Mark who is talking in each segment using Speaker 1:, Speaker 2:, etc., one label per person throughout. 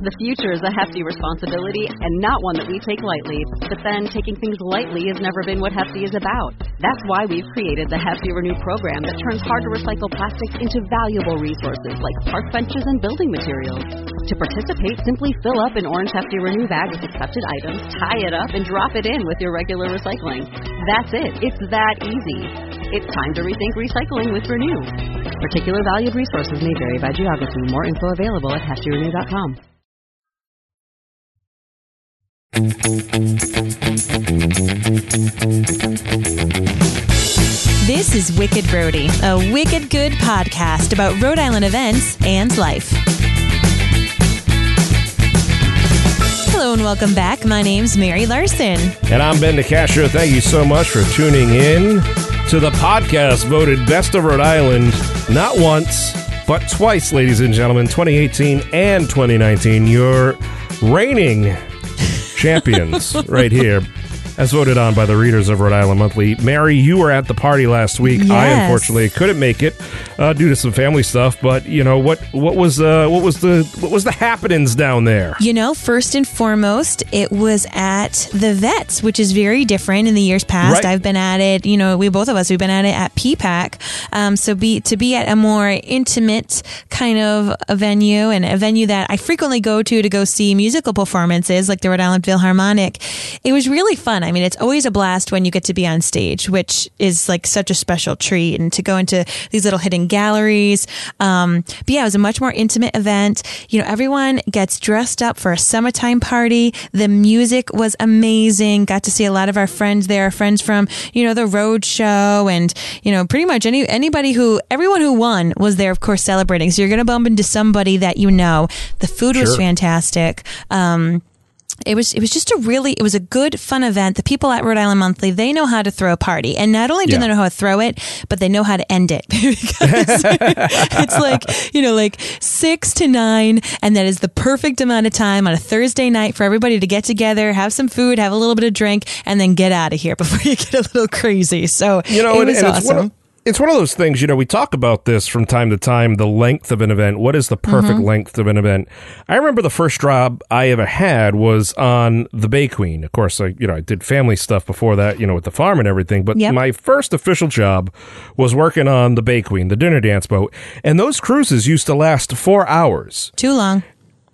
Speaker 1: The future is a hefty responsibility and not one that we take lightly. But then, taking things lightly has never been what Hefty is about. That's why we've created the Hefty Renew program that turns hard-to-recycle plastics into valuable resources like park benches and building materials. To participate, simply fill up an orange Hefty Renew bag with accepted items, tie it up, and drop it in with your regular recycling. That's it. It's that easy. It's time to rethink recycling with Renew. Particular valued resources may vary by geography. More info available at heftyrenew.com.
Speaker 2: This is Wicked Roadie, a wicked good podcast about Rhode Island events and life. Hello and welcome back. My name's Mary Larson.
Speaker 3: And I'm Ben DeCastro. Thank you so much for tuning in to the podcast voted Best of Rhode Island, not once, but twice, ladies and gentlemen, 2018 and 2019. Your reigning champions right here, as voted on by the readers of Rhode Island Monthly. Mary, you were at the party last week.
Speaker 2: Yes.
Speaker 3: I unfortunately couldn't make it due to some family stuff. But you know what was the happenings down there?
Speaker 2: You know, first and foremost, it was at the Vets, which is very different in the years past.
Speaker 3: Right.
Speaker 2: I've been at it. You know, we've been at it at PPAC. So to be at a more intimate kind of a venue, and a venue that I frequently go to go see musical performances, like the Rhode Island Philharmonic. It was really fun. I mean, it's always a blast when you get to be on stage, which is like such a special treat, and to go into these little hidden galleries. But yeah, it was a much more intimate event. You know, everyone gets dressed up for a summertime party. The music was amazing. Got to see a lot of our friends there, friends from, you know, the Road Show, and, you know, pretty much everyone who won was there, of course, celebrating. So you're going to bump into somebody that you know. The food was fantastic. It was a good, fun event. The people at Rhode Island Monthly, they know how to throw a party. And not only do they know how to throw it, but they know how to end it. Because it's like, you know, like 6 to 9. And that is the perfect amount of time on a Thursday night for everybody to get together, have some food, have a little bit of drink, and then get out of here before you get a little crazy. So, you know, it was awesome.
Speaker 3: It's one of those things, you know, we talk about this from time to time, the length of an event. What is the perfect length of an event? I remember the first job I ever had was on the Bay Queen. Of course, I did family stuff before that, you know, with the farm and everything. But my first official job was working on the Bay Queen, the dinner dance boat. And those cruises used to last 4 hours.
Speaker 2: Too long.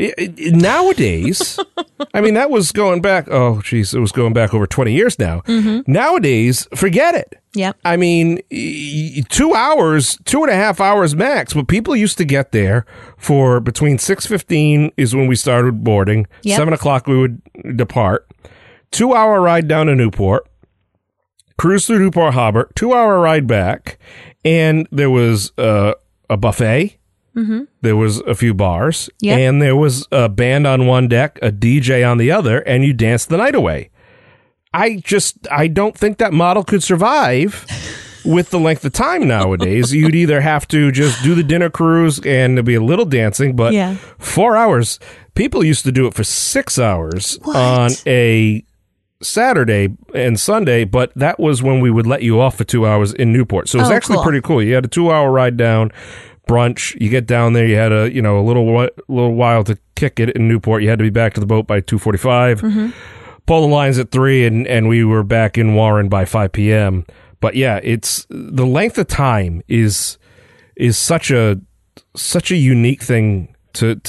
Speaker 3: Nowadays, I mean, that was going back, it was going back over 20 years now. Nowadays, forget it.
Speaker 2: Yep.
Speaker 3: I mean, 2 hours, 2.5 hours max. But people used to get there for between 6:15 is when we started boarding. 7 o'clock we would depart. 2 hour ride down to Newport. Cruise through Newport Harbor. 2 hour ride back. And there was a buffet. There was a few bars, and there was a band on one deck, a DJ on the other, and you danced the night away. I don't think that model could survive with the length of time nowadays. You'd either have to just do the dinner cruise and there'd be a little dancing, but 4 hours, people used to do it for 6 hours on a Saturday and Sunday, but that was when we would let you off for 2 hours in Newport. So it was actually pretty cool. You had a 2 hour ride down, brunch, you get down there, you had a little while to kick it in Newport. You had to be back to the boat by 2:45. Pull the lines at 3, and we were back in Warren by 5 p.m. But yeah, it's the length of time is such a unique thing to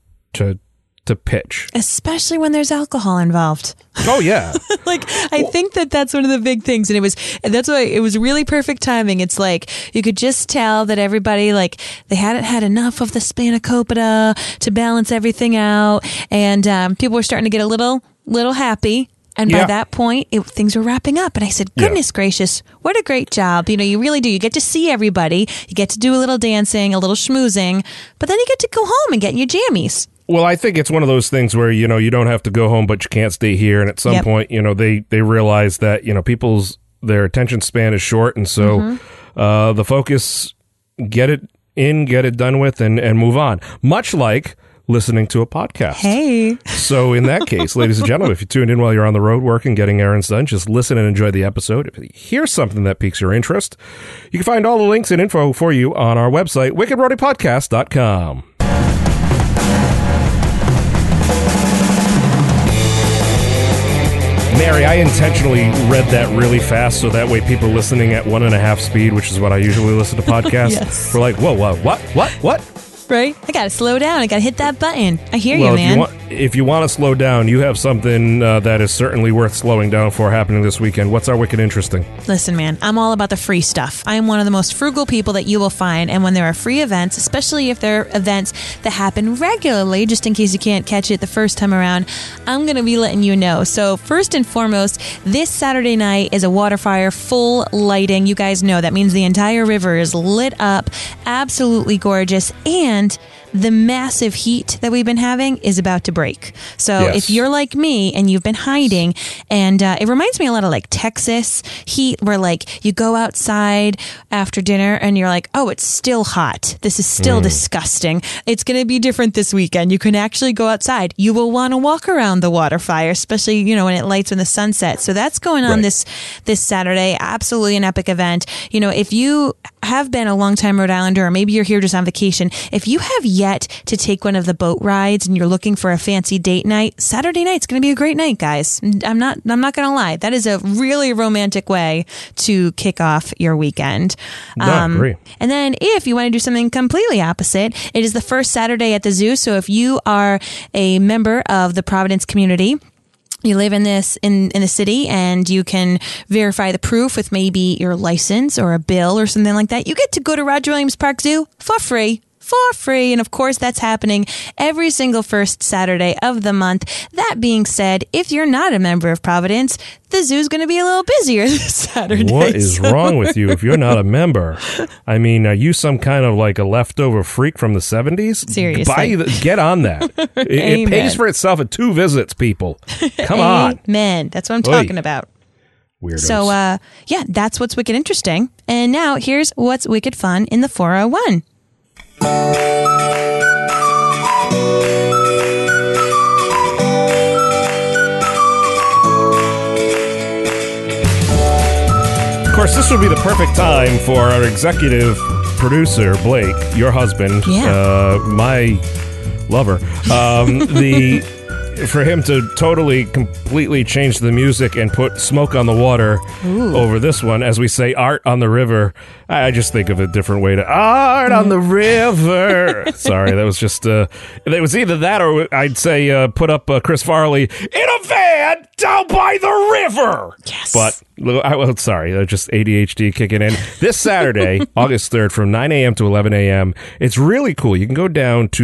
Speaker 3: pitch,
Speaker 2: especially when there's alcohol involved.
Speaker 3: Oh yeah.
Speaker 2: I think that's one of the big things, and that's why it was really perfect timing. It's like you could just tell that everybody, like, they hadn't had enough of the spanakopita to balance everything out, and people were starting to get a little happy. And by that point, things were wrapping up. And I said, goodness gracious, what a great job. You know, you really do. You get to see everybody. You get to do a little dancing, a little schmoozing, but then you get to go home and get in your jammies.
Speaker 3: Well, I think it's one of those things where, you know, you don't have to go home, but you can't stay here. And at some point, you know, they realize that, you know, their attention span is short. And so the focus, get it in, get it done with, and move on. Much like listening to a podcast.
Speaker 2: Hey.
Speaker 3: So in that case, ladies and gentlemen, if you tuned in while you're on the road working, getting errands done, just listen and enjoy the episode. If you hear something that piques your interest, you can find all the links and info for you on our website, wickedroadiepodcast.com. Harry, I intentionally read that really fast so that way people listening at 1.5 speed, which is what I usually listen to podcasts,
Speaker 2: Yes.
Speaker 3: we're like, whoa, what?
Speaker 2: Right? I got to slow down. I got to hit that button. I hear you, man.
Speaker 3: If you want to slow down, you have something that is certainly worth slowing down for happening this weekend. What's our Wicked Interesting?
Speaker 2: Listen, man, I'm all about the free stuff. I'm one of the most frugal people that you will find. And when there are free events, especially if they're events that happen regularly, just in case you can't catch it the first time around, I'm going to be letting you know. So first and foremost, this Saturday night is a water fire, full lighting. You guys know that means the entire river is lit up, absolutely gorgeous. And the massive heat that we've been having is about to break. So
Speaker 3: Yes.
Speaker 2: if you're like me and you've been hiding, and it reminds me a lot of like Texas heat, where like you go outside after dinner and you're like, oh, it's still hot. This is still disgusting. It's going to be different this weekend. You can actually go outside. You will want to walk around the water fire, especially, you know, when it lights when the sun sets. So that's going on
Speaker 3: Right.
Speaker 2: this Saturday. Absolutely an epic event. You know, if you have been a longtime Rhode Islander, or maybe you're here just on vacation, if you have yet to take one of the boat rides and you're looking for a fancy date night, Saturday night's going to be a great night, guys. I'm not going to lie. That is a really romantic way to kick off your weekend.
Speaker 3: No, I agree.
Speaker 2: And then if you want to do something completely opposite, it is the first Saturday at the zoo. So if you are a member of the Providence community, you live in the city, and you can verify the proof with maybe your license or a bill or something like that, you get to go to Roger Williams Park Zoo for free. And of course, that's happening every single first Saturday of the month. That being said, if you're not a member of Providence, the zoo's going to be a little busier this Saturday.
Speaker 3: What is wrong with you if you're not a member? I mean, are you some kind of like a leftover freak from the 70s?
Speaker 2: Seriously.
Speaker 3: Get on that. It pays for itself at 2 visits, people. Come on.
Speaker 2: Amen. That's what I'm talking about.
Speaker 3: Weirdos.
Speaker 2: So, yeah, that's what's wicked interesting. And now here's what's wicked fun in the 401.
Speaker 3: Of course, this would be the perfect time for our executive producer, Blake, your husband, my lover, for him to totally, completely change the music and put Smoke on the Water over this one. As we say, Art on the River. I just think of a different way to Art on the River. Sorry, that was just, it was either that or I'd say put up Chris Farley in a van down by the river.
Speaker 2: Yes.
Speaker 3: But, sorry, just ADHD kicking in. This Saturday, August 3rd, from 9 a.m. to 11 a.m., it's really cool. You can go down to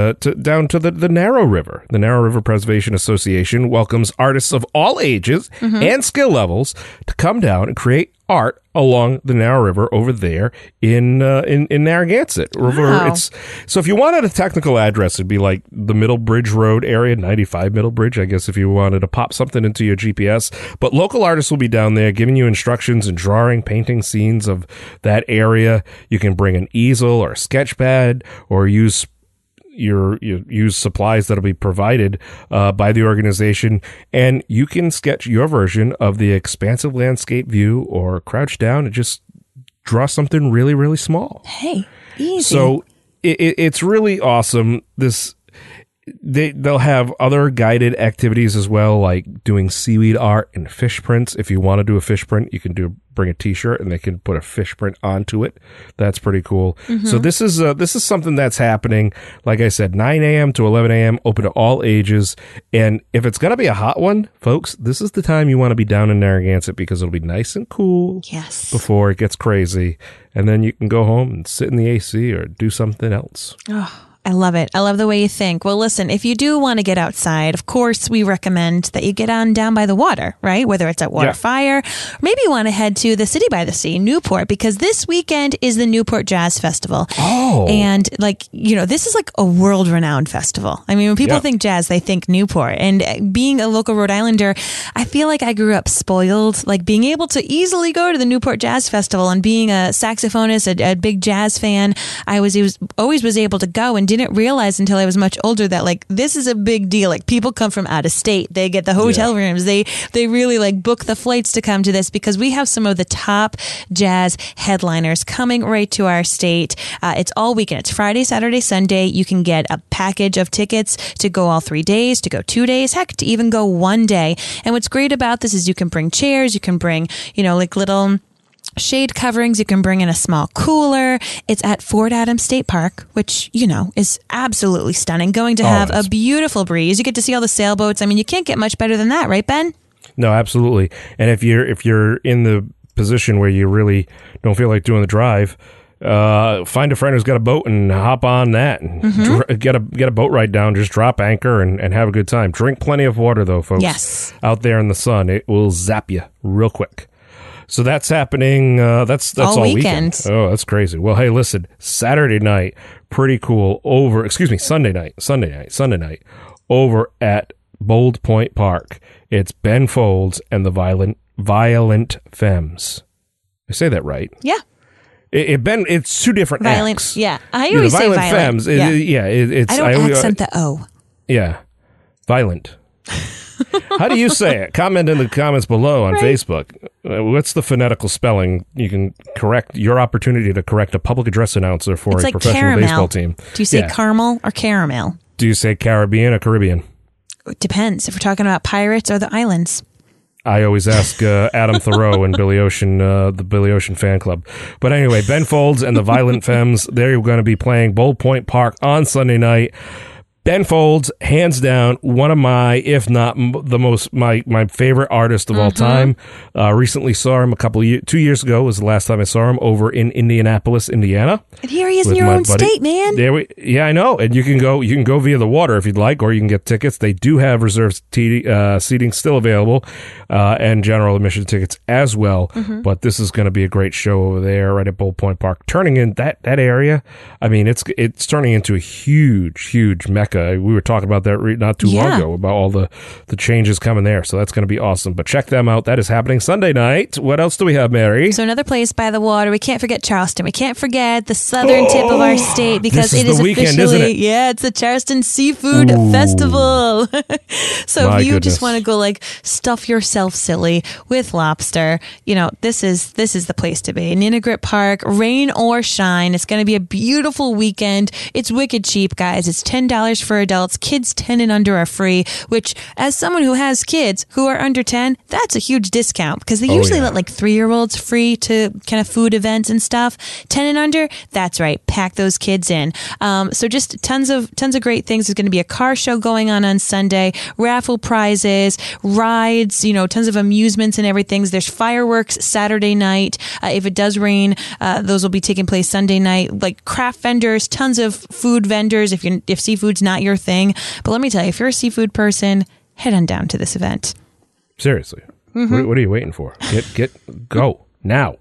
Speaker 3: the Narrow River. The Narrow River Preservation Association welcomes artists of all ages and skill levels to come down and create art along the Narrow River over there in Narragansett.
Speaker 2: Wow.
Speaker 3: So if you wanted a technical address, it'd be like the Middle Bridge Road area, 95 Middle Bridge, I guess, if you wanted to pop something into your GPS. But local artists will be down there giving you instructions and drawing, painting scenes of that area. You can bring an easel or a sketch pad or use supplies that'll be provided by the organization, and you can sketch your version of the expansive landscape view or crouch down and just draw something really, really small.
Speaker 2: Hey, easy.
Speaker 3: So it's really awesome. They'll have other guided activities as well, like doing seaweed art and fish prints. If you want to do a fish print, you can bring a t-shirt and they can put a fish print onto it. That's pretty cool. So this is something that's happening. Like I said, 9 a.m. to 11 a.m., open to all ages. And if it's going to be a hot one, folks, this is the time you want to be down in Narragansett because it'll be nice and cool before it gets crazy. And then you can go home and sit in the AC or do something else.
Speaker 2: Oh, I love it. I love the way you think. Well, listen, if you do want to get outside, of course, we recommend that you get on down by the water, right? Whether it's at Waterfire, or maybe you want to head to the City by the Sea, Newport, because this weekend is the Newport Jazz Festival.
Speaker 3: Oh.
Speaker 2: And this is like a world-renowned festival. I mean, when people think jazz, they think Newport. And being a local Rhode Islander, I feel like I grew up spoiled, like being able to easily go to the Newport Jazz Festival, and being a saxophonist, a big jazz fan, I always was able to go and didn't didn't realize until I was much older that like this is a big deal. Like people come from out of state, they get the hotel rooms, they really like book the flights to come to this because we have some of the top jazz headliners coming right to our state. It's all weekend. It's Friday, Saturday, Sunday. You can get a package of tickets to go all 3 days, to go 2 days, heck, to even go 1 day. And what's great about this is you can bring chairs, you can bring, like little shade coverings. You can bring in a small cooler. It's at Fort Adams State Park, which, is absolutely stunning. Going to have a beautiful breeze. You get to see all the sailboats. I mean, you can't get much better than that, right, Ben?
Speaker 3: No, absolutely. And if you're in the position where you really don't feel like doing the drive, find a friend who's got a boat and hop on that and get a boat ride down. Just drop anchor and have a good time. Drink plenty of water, though, folks.
Speaker 2: Yes.
Speaker 3: Out there in the sun. It will zap you real quick. So that's happening. That's all weekend. Oh, that's crazy. Well, hey, listen, Saturday night, pretty cool Sunday night over at Bold Point Park. It's Ben Folds and the Violent Femmes. I say that right?
Speaker 2: Yeah.
Speaker 3: It's two different
Speaker 2: violent
Speaker 3: acts.
Speaker 2: Yeah. I always say violent.
Speaker 3: Femmes.
Speaker 2: It's, I don't accent the O.
Speaker 3: Yeah. Violent. How do you say it? Comment in the comments below on Facebook. What's the phonetical spelling? You can correct your opportunity to correct a public address announcer for a professional
Speaker 2: caramel.
Speaker 3: Baseball team.
Speaker 2: Do you say caramel or caramel?
Speaker 3: Do you say Caribbean or Caribbean?
Speaker 2: It depends. If we're talking about pirates or the islands.
Speaker 3: I always ask Adam Thoreau and Billy Ocean, the Billy Ocean fan club. But anyway, Ben Folds and the Violent Femmes, they're going to be playing Bold Point Park on Sunday night. Ben Folds, hands down, one of my, if not the most, my favorite artist of all time. Recently saw him 2 years ago was the last time I saw him over in Indianapolis, Indiana.
Speaker 2: And here he is in your own state, man.
Speaker 3: I know. And you can go via the water if you'd like, or you can get tickets. They do have reserved seating still available, and general admission tickets as well. But this is going to be a great show over there right at Bold Point Park. Turning in that area, I mean, it's turning into a huge mecca. We were talking about that not too long ago, about all the changes coming there. So that's going to be awesome. But check them out. That is happening Sunday night. What else do we have, Mary?
Speaker 2: So another place by the water. We can't forget Charleston. We can't forget the southern tip of our state because it is
Speaker 3: weekend,
Speaker 2: officially,
Speaker 3: isn't it?
Speaker 2: Yeah, it's the Charleston Seafood Festival. So if you just want to go stuff yourself silly with lobster, this is the place to be. Ninigrit Park, rain or shine. It's going to be a beautiful weekend. It's wicked cheap, guys. It's $10 for adults. Kids 10 and under are free, which as someone who has kids who are under 10, that's a huge discount because they usually let 3-year-olds free to kind of food events and stuff. 10 and under, that's right. Pack those kids in. So just tons of great things. There's going to be a car show going on Sunday, raffle prizes, rides, tons of amusements and everything. There's fireworks Saturday night. If it does rain, those will be taking place Sunday night. Craft vendors, tons of food vendors if seafood's not your thing. But let me tell you, if you're a seafood person, head on down to this event.
Speaker 3: Seriously. What are you waiting for? Go now.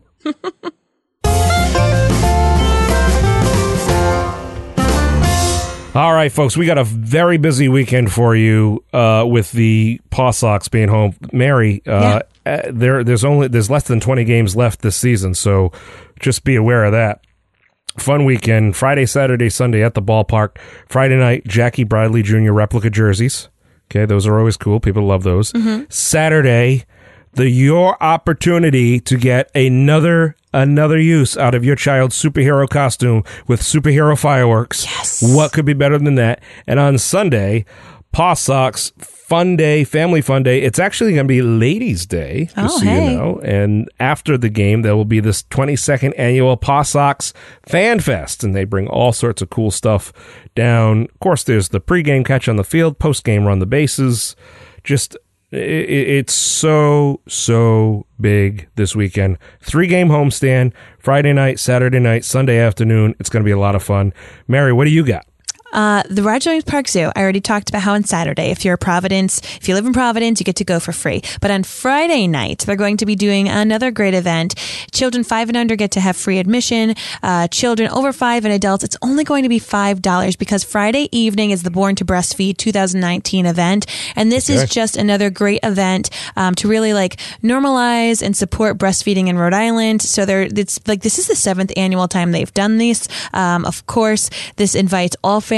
Speaker 3: All right, folks, we got a very busy weekend for you with the Paw Sox being home. Mary, there's less than 20 games left this season, so just be aware of that. Fun weekend, Friday, Saturday, Sunday at the ballpark. Friday night, Jackie Bradley Jr. replica jerseys. Okay, those are always cool. People love those. Saturday, your opportunity to get another use out of your child's superhero costume with superhero fireworks.
Speaker 2: Yes.
Speaker 3: What could be better than that? And on Sunday, Paw Sox fun day, family fun day. It's actually going to be Ladies' Day, just so you know. And after the game, there will be this 22nd annual Paw Sox Fan Fest, and they bring all sorts of cool stuff down. Of course, there's the pregame catch on the field, postgame run the bases. Just it's so big this weekend. 3-game homestand, Friday night, Saturday night, Sunday afternoon. It's going to be a lot of fun. Mary, what do you got?
Speaker 2: The Roger Williams Park Zoo, I already talked about how on Saturday, if you live in Providence, you get to go for free. But on Friday night, they're going to be doing another great event. Children 5 and under get to have free admission. Children over 5 and adults, it's only going to be $5 because Friday evening is the Born to Breastfeed 2019 event. And this is just another great event to really normalize and support breastfeeding in Rhode Island. So this is the 7th annual time they've done this. Of course, this invites all families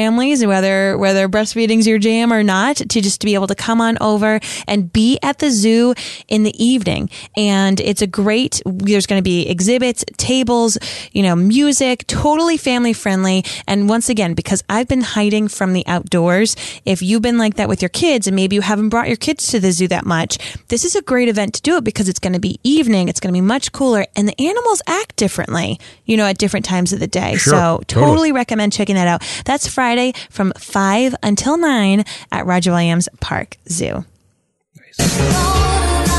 Speaker 2: families, whether breastfeeding's your jam or not, to just be able to come on over and be at the zoo in the evening. And it's there's going to be exhibits, tables, music, totally family friendly. And once again, because I've been hiding from the outdoors, if you've been like that with your kids and maybe you haven't brought your kids to the zoo that much, this is a great event to do it because it's going to be evening. It's going to be much cooler and the animals act differently, at different times of the day.
Speaker 3: Sure,
Speaker 2: so totally recommend checking that out. That's Friday from 5 until 9 at Roger Williams Park Zoo.
Speaker 3: Nice.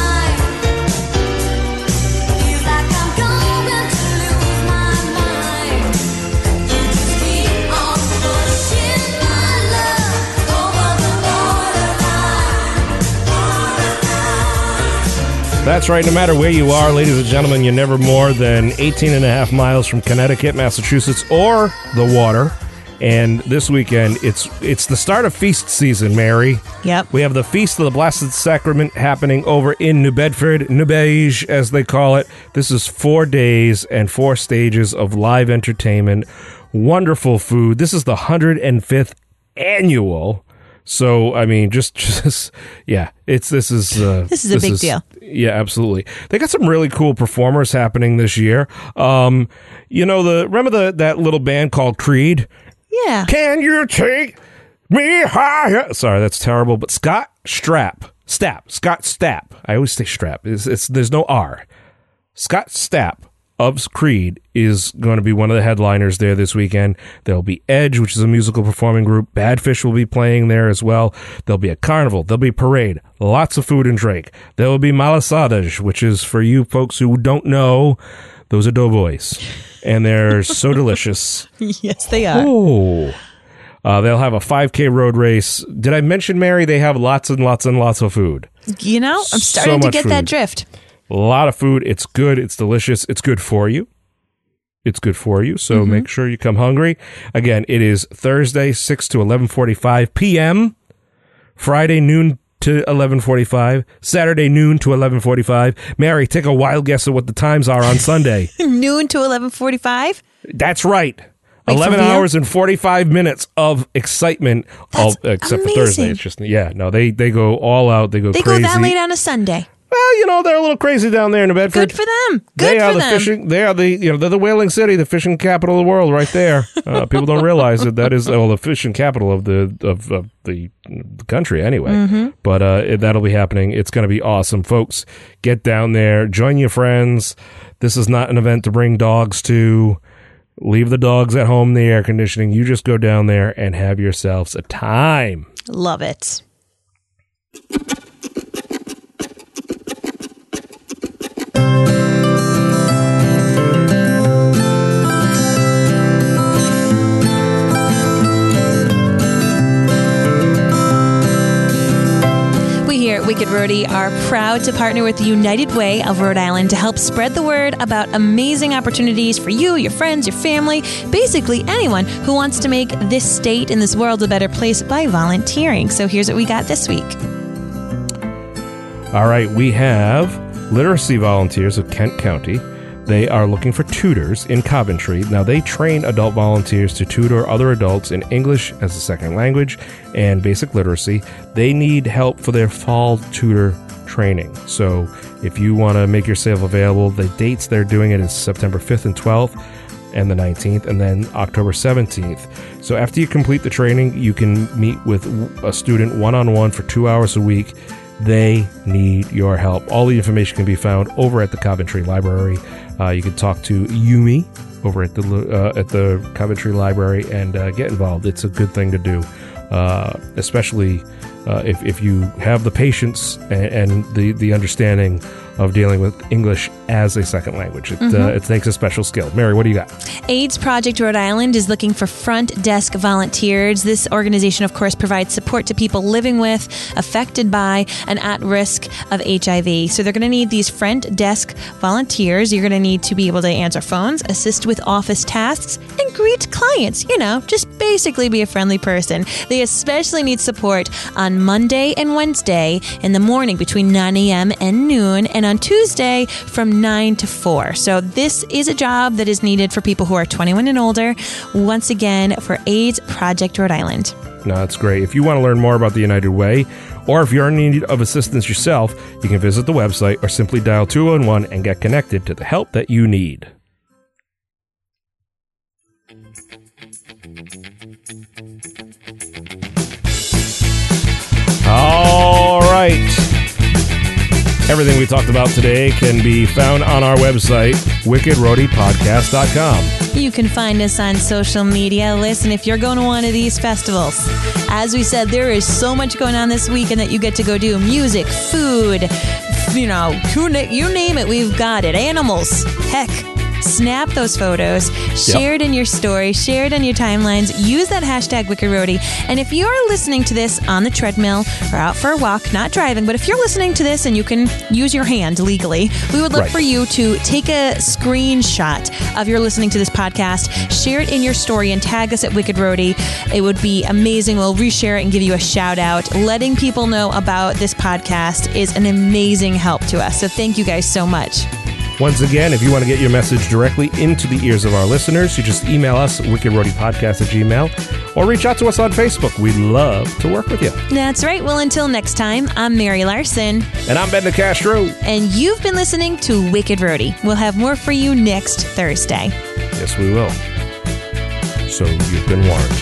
Speaker 3: That's right. No matter where you are, ladies and gentlemen, you're never more than 18 and a half miles from Connecticut, Massachusetts, or the water. And this weekend, it's the start of feast season, Mary.
Speaker 2: Yep.
Speaker 3: We have the Feast of the Blessed Sacrament happening over in New Bedford, Newbeige, as they call it. This is 4 days and 4 stages of live entertainment. Wonderful food. This is the 105th annual. So, I mean, this is
Speaker 2: a big deal.
Speaker 3: Yeah, absolutely. They got some really cool performers happening this year. Remember that little band called Creed?
Speaker 2: Yeah.
Speaker 3: Can you take me higher? Sorry, that's terrible. But Scott Stapp. I always say Strap. There's no R. Scott Stapp of Creed is going to be one of the headliners there this weekend. There'll be Edge, which is a musical performing group. Badfish will be playing there as well. There'll be a carnival. There'll be a parade. Lots of food and drink. There will be malasadas, which is, for you folks who don't know, those are doughboys. And they're so delicious.
Speaker 2: Yes, they are.
Speaker 3: Oh. They'll have a 5K road race. Did I mention, Mary, they have lots and lots and lots of food?
Speaker 2: I'm starting to get that drift.
Speaker 3: A lot of food. It's good. It's delicious. It's good for you. So make sure you come hungry. Again, it is Thursday, 6 to 11:45 p.m., Friday, noon to 11:45, Saturday, noon to 11:45. Mary, take a wild guess at what the times are on Sunday.
Speaker 2: Noon to 11:45?
Speaker 3: That's right. 11 hours and 45 minutes of excitement. Except for Thursday. It's just, they go all out. They go crazy.
Speaker 2: They go that late on a Sunday.
Speaker 3: Well, they're a little crazy down there in New Bedford.
Speaker 2: Good for them. They're
Speaker 3: the whaling city, the fishing capital of the world, right there. People don't realize that is the fishing capital of the country, anyway. Mm-hmm. But that'll be happening. It's going to be awesome, folks. Get down there, join your friends. This is not an event to bring dogs to. Leave the dogs at home in the air conditioning. You just go down there and have yourselves a time.
Speaker 2: Love it. Wicked Roadie are proud to partner with the United Way of Rhode Island to help spread the word about amazing opportunities for you, your friends, your family, basically anyone who wants to make this state and this world a better place by volunteering. So here's what we got this week.
Speaker 3: All right, we have literacy volunteers of Kent County. They are looking for tutors in Coventry. Now, they train adult volunteers to tutor other adults in English as a second language and basic literacy. They need help for their fall tutor training. So if you want to make yourself available, the dates they're doing it is September 5th and 12th and the 19th, and then October 17th. So after you complete the training, you can meet with a student one-on-one for 2 hours a week. They need your help. All the information can be found over at the Coventry Library. You can talk to Yumi over at the Coventry Library and get involved. It's a good thing to do, especially if you have the patience and the understanding of dealing with English as a second language. It takes a special skill. Mary, what do you got?
Speaker 2: AIDS Project Rhode Island is looking for front desk volunteers. This organization, of course, provides support to people living with, affected by, and at risk of HIV. So they're going to need these front desk volunteers. You're going to need to be able to answer phones, assist with office tasks, and greet clients. Just basically be a friendly person. They especially need support on Monday and Wednesday in the morning between 9 a.m. and noon, and on Tuesday from 9 to 4. So this is a job that is needed for people who are 21 and older, once again, for AIDS Project Rhode Island.
Speaker 3: No, that's great. If you want to learn more about the United Way, or if you're in need of assistance yourself, you can visit the website or simply dial 211 and get connected to the help that you need. All right. Everything we talked about today can be found on our website, wickedroadiepodcast.com.
Speaker 2: You can find us on social media. Listen, if you're going to one of these festivals, as we said, there is so much going on this weekend that you get to go do. Music, food, you name it, we've got it. Animals, heck. Snap those photos, share it in your story, share it on your timelines, use that hashtag Wicked Roadie. And if you're listening to this on the treadmill or out for a walk, not driving, but if you're listening to this and you can use your hand legally, we would love for you to take a screenshot of your listening to this podcast, share it in your story, and tag us at Wicked Roadie. It would be amazing. We'll reshare it and give you a shout out. Letting people know about this podcast is an amazing help to us. So thank you guys so much.
Speaker 3: Once again, if you want to get your message directly into the ears of our listeners, you just email us, wickedroadiepodcast@gmail.com, or reach out to us on Facebook. We'd love to work with you.
Speaker 2: That's right. Well, until next time, I'm Mary Larson.
Speaker 3: And I'm Ben DeCastro.
Speaker 2: And you've been listening to Wicked Roadie. We'll have more for you next Thursday.
Speaker 3: Yes, we will. So you've been warned.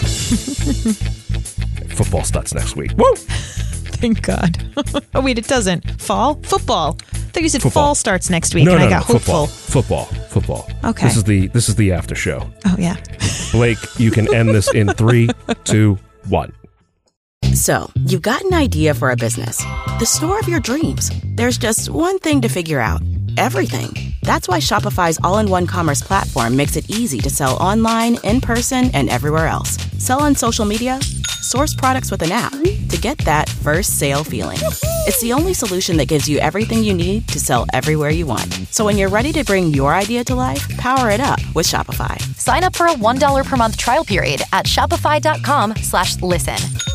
Speaker 3: Football starts next week. Woo!
Speaker 2: Thank God. Oh, wait, it doesn't. Fall? Football. I thought you said fall starts next week,
Speaker 3: I
Speaker 2: got hopeful.
Speaker 3: Football.
Speaker 2: Okay.
Speaker 3: This is the after show.
Speaker 2: Oh, yeah.
Speaker 3: Blake, you can end this in 3, 2, 1.
Speaker 4: So, you've got an idea for a business. The store of your dreams. There's just one thing to figure out. Everything. That's why Shopify's all-in-one commerce platform makes it easy to sell online, in person, and everywhere else. Sell on social media, source products with an app to get that first sale feeling. It's the only solution that gives you everything you need to sell everywhere you want. So when you're ready to bring your idea to life, power it up with Shopify.
Speaker 5: Sign up for a $1 per month trial period at shopify.com/listen.